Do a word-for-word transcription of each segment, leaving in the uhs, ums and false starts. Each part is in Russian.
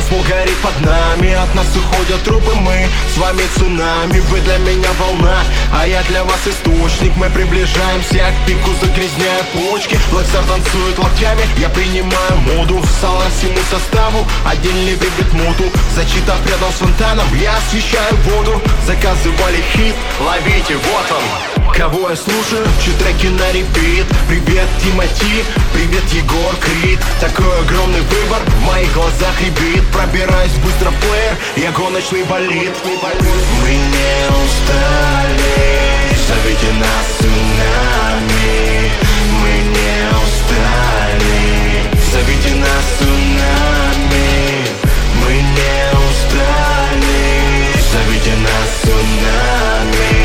Танцпол горит под нами, от нас уходят трупы. Мы с вами цунами, вы для меня волна, а я для вас источник. Мы приближаемся к пику, загрязняя почки. Блэкстар танцует локтями, я принимаю моду. Встал всему составу, отдельный выбит муту. Зачитав рядом с фонтаном, я освещаю воду. Заказывали хит, ловите, вот он. Кого я слушаю? Чьи треки на репит? Привет, Тимати, привет, Егор Крид. Такой огромный выбор, в моих глазах рябит. Пробираюсь быстро в плеер, я гоночный болид. Мы не устали, зовите нас цунами. Мы не устали, зовите нас цунами. Мы не устали, зовите нас цунами.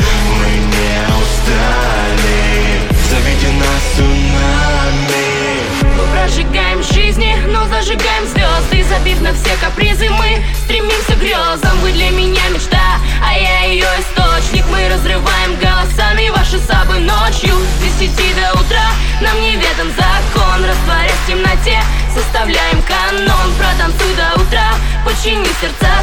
Зовите нас цунами. Мы прожигаем жизни, но зажигаем звезды. Забив на все капризы, мы стремимся к грезам. Вы для меня мечта, а я ее источник. Мы разрываем голосами ваши сабы ночью. С десяти до утра нам неведом закон. Растворясь в темноте, составляем канон. Протанцуй до утра, почини сердца